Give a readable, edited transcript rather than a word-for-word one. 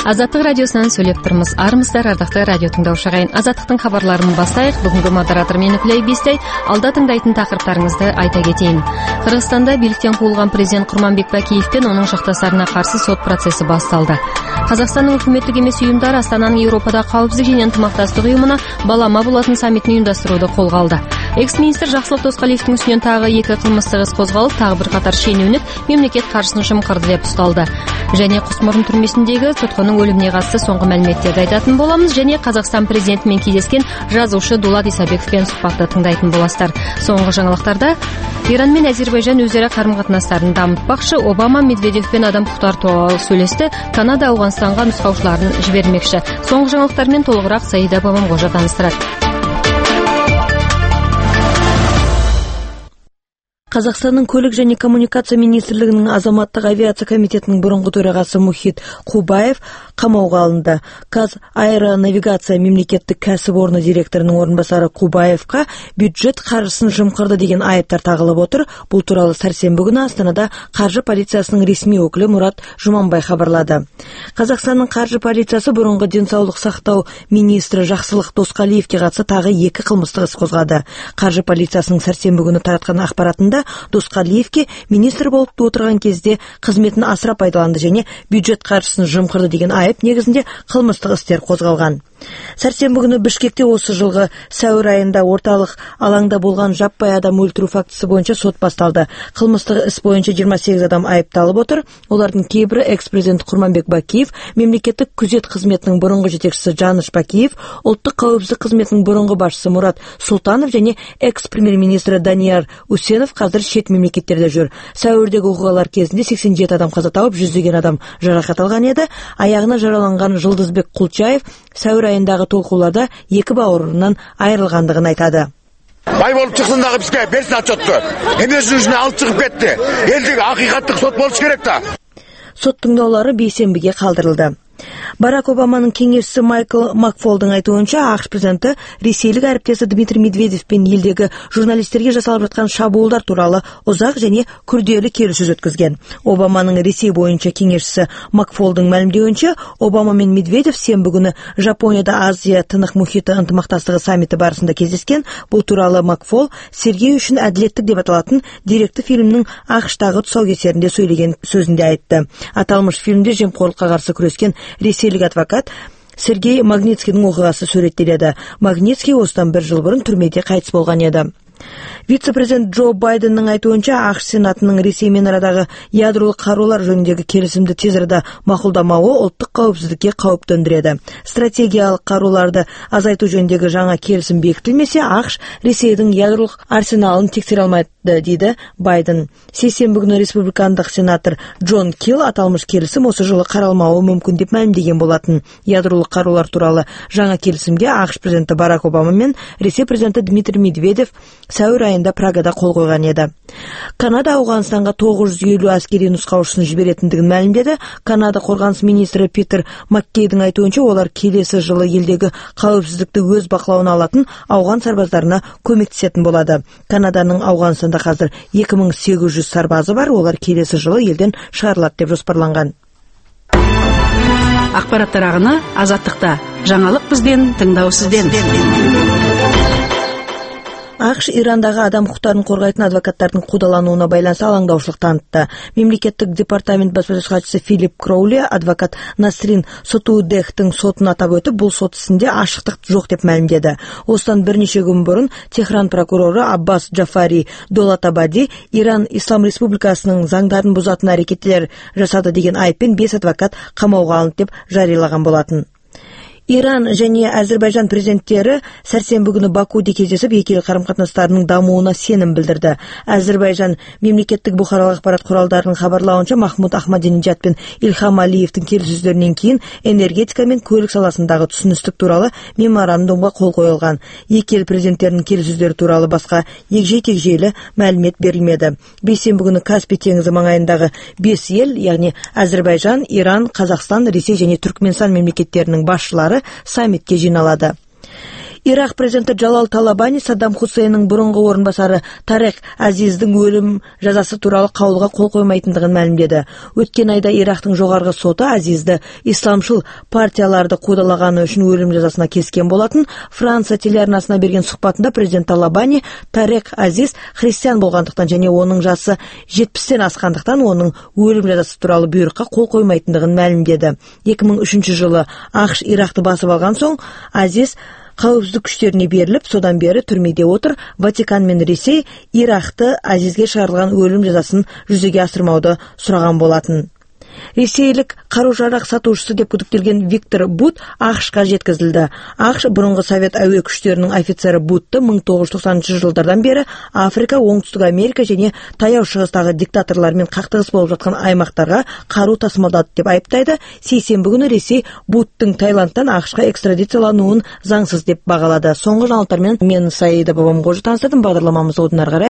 Азаттык радиосунан сүйлөп турмуз. Армысыздар, ардактуу радио тыңдоочу агайын. Азаттыктын кабарларын бастайык. Бүгүнкү модератор мен Үкүлөй Бистей. Алда тыңдайтын тақырыптарыңызды айта кетейин. Кыргызстанда бийликтен куугулган президент Курманбек Бакиев пен анын жакташтарына каршы сот процесси башталды. Казакстандын өкмөттүк эмес уюмдары Астананын Европада калыпсыздык жана ынтымакташтык уюмуна балама болотун саммитин уюмдаштырууду колго алды. Экс-министр Жаксылык Доскалиевдин үстүнөн тагы 2 кылмыштык іс козголуп, тагы бир катар шенүүнүп, мемлекет каржысын жымкырды деп укталды. Және Кусмурун түрмөсүндөгү сотконун өлүмүнө катысты соңку маалиметтерди айтатын боламыз. Және Казакстан президенти менен кездескен жазуучу Дулат Исабековпен сухбатты тыңдайтын боласыздар. Соңку жаңылыктарда Иран менен Азербайжан өзара карым-катнаштарын дамытпакчы, Обама Медведев пен адам укуктары тууралуу сүйлөштү, Канада Ауганстанга нускаучуларын жибермекчи. Соңку жаңылыктар менен толугураак Саида Бабамгожа тааныстырат. Казакстандын көлүк жана коммуникация министрлигинин азаматтык авиация комитетинин бурунку төрагасы Мухит Кубаев камоого алынды. Казаэронавигация мемлекеттик кәсіпорны директорунун орун басары Кубаевка бюджет каржысын жымкырды деген айыптар тагылып отур. Бул тууралуу сарсенбі күнү Астанада каржы полициясынын ресми өкүлү Мурат Жуманбай кабарлады. Казакстандын каржы полициясы бурунку ден соолук сактоо министри Жаксылык Доскалиевге катышы тагы 2 кылмыштык іс козгады. Каржы полициясынын сарсенбі күнү тараткан акпаратында Доскалиевке министр болуп отурган кезде кызметін асыра пайдаланды және бюджет каржысын жымкырды деген айып негизинде кылмыштык истер козголган. Сәрсенбі күнү Бишкекте осы жылғы сәуір айында орталық алаңда болған жаппай адам өлтірүү фактысы боюнча сот басталды. Кылмыштык іс боюнча 28 адам айыпталып отур. Олардын кейбири экс-президент Курманбек Бакиев, мемлекеттик күзет кызметинин бурунку жетекчиси Жаныш Бакиев, улуттук кауіпсіздік кызметинин бурунку башчысы Мурат Султанов және экс-премьер-министри Данияр Усенов казыр шет мемлекеттерде жүр. Сәуірдегі окугалар кезинде 87 адам каза тауып, 100 адам жаракат алган еді. Аягына жараланган Жылдызбек Кулчаев сәуір айындагы толкууларда 2 бауырынан айрылгандыгын айтады. Бай болуп чыксын дагы бизге берсин отчетту. Эмесин үчүн алып чыгып кетти. Элдиги акыйкаттык сот болуш керек да. Сот тыңдаулары бейсенбиге калтырылды. Барак Обаманын кеңешчиси Майкл Макфолдун айтуынча, АКШ президенти ресейлик әріптесі Дмитрий Медведев пен елдегі журналисттерге жасалып жаткан шабуылдар туралы узак және күрделүү келіссөз өткізген. Обаманын Ресей боюнча кеңешчиси Макфолдун маалимдеуинче, Обама мен Медведев сенбі күнү Жапонияда Азия тынық мұхиты ынтымакташтыгы саммити барысында кездескен. Бул тууралуу Макфол Сергей үчүн адилеттик деп аталатын деректи фильмдин АКШтагы тұсаукесеринде сөйлеген сөзүндө айтты. Аталмыш фильмде жемкорлукка каршы күрөскөн ресейлик адвокат Сергей Магнитскийдин окугасы сүрөттеледі. Магнитский осыдан 1 жыл бурун түрмеде кайтыс болгон еді. Вице-президент Джо Байденның айтуынча, АКШ Сенатының Ресей менен арадагы ядролук кароолор жөнүндөгү келисимди тез арада макулдамоо улуттук кауіпсіздікке кауіп төндүрөдү. Стратегиялык кароолорду азайтуу жөнүндөгү жаңа келисим бекитилмесе, АКШ Ресейдин ядролук арсеналын текшере алмайт, дейді Байден. Сейсенбі күнү республикандык сенатор Джон Килл аталмыш келисим осы жылы каралмауы мүмкүн деп маалимдеген болатын. Ядролук кароолор тууралуу жаңа келисимге АКШ президенти Барак Обама мен Ресей президенти Дмитрий Медведев сәуір айында Прагада кол койгон еді. Канада Ауганстанга 950 аскери нускаушысын жиберетиндигин маалимдеді. Канада коргонуш министри Питер Маккейдин айтуынча, олар келесі жылы елдегі кауіпсіздікті өз бақылауына алатын Ауган сарбаздарына көмектесетін болады. Канаданын Ауганстанда қазір 2800 сарбазы бар, олар келесі жылы елден шығарылат деп жоспарланган. Ақпараттар ағыны Азаттықта. Жаңалық бізден, тыңдау сізден. АКШ Ирандагы адам укуктарын коргойтун адвокаттардын куудаланууна байланыштуу алаңдаушылык танытты. Мемлекеттик департамент баспасөз катчысы Филипп Кроули адвокат Насрин Сотуудехтин сотун атап өтүп, бул сот исинде ашыктык жок деп маалимдеди. Осудан бир нече күн бурун Техран прокурору Аббас Джафари Долатабади Иран Ислам Республикасынын заңдарын бузатын аракеттер жасады деген айыппен 5 адвокат камоого алынды деп жарыялаган болатын. Иран және Азербайжан президенттері сәрсенбі күні Бакуде кездесіп, екі ел қарым-қатынастарының дамуына сенім білдірді. Азербайжан мемлекеттік бұқаралық ақпарат құралдарының хабарлауынша, Махмуд Ахмадинежад пен Ильхам Алиевтің келіссөздерінен кейін энергетика мен көлік саласындағы түсіністік туралы меморандумға қол қойылған. Екі ел президенттерінің келіссөздері туралы басқа егжей-тегжейлі мәлімет берілмеді. Бейсенбі күні Каспий теңізі маңайындағы 5 ел, яғни Азербайжан, Иран, Қазақстан, Ресей және Түркменстан мемлекеттерінің басшылары саммитке жиналады. Ирак президенті Джалал Талабани Саддам Хусейннің бұрынғы орынбасары Тарек Азиздің өлім жазасы туралы қаулыға қол қоймайтындығын мәлімдеді. Өткен айда Ирактың жоғарғы соты Азизді исламшыл партияларды қудалағаны үшін өлім жазасына кескен болатын. Франция телеарнасына берген сұхбатында президент Талабани Тарек Азиз христиан болғандықтан және оның жасы 70-тен асқандықтан оның өлім жазасы туралы бұйрыққа қол қоймайтындығын мәлімдеді. 2003 жылы ақш Ирақты басып алған соң Азиз қауіпсіздік күштеріне беріліп, содан бері түрмеде отыр. Ватикан мен Ресей Иракты Азизге шығарылған өлім жазасын жүзеге асырмауды сұраған болатын. Ресейлік қару-жарақ сатушысы деп күдіктелген Виктор Бут ақшқа жеткізілді. ақш бұрынғы Совет әуе күштерінің офицері Бутты 1990 жылдардан бері Африка, Оңтүстік Америка және таяу шығыстағы диктаторлармен қақтығыс болып жатқан аймақтарға қару тасымалдады деп айыптайды. Сейсенбі күні Ресей Буттың Таиландтан ақшқа экстрадициялануын заңсыз деп бағалады. Соңғы жаңалықтармен мен Саида Бабамқожа таныстырдым. Бағдарламамызды одан ары қарай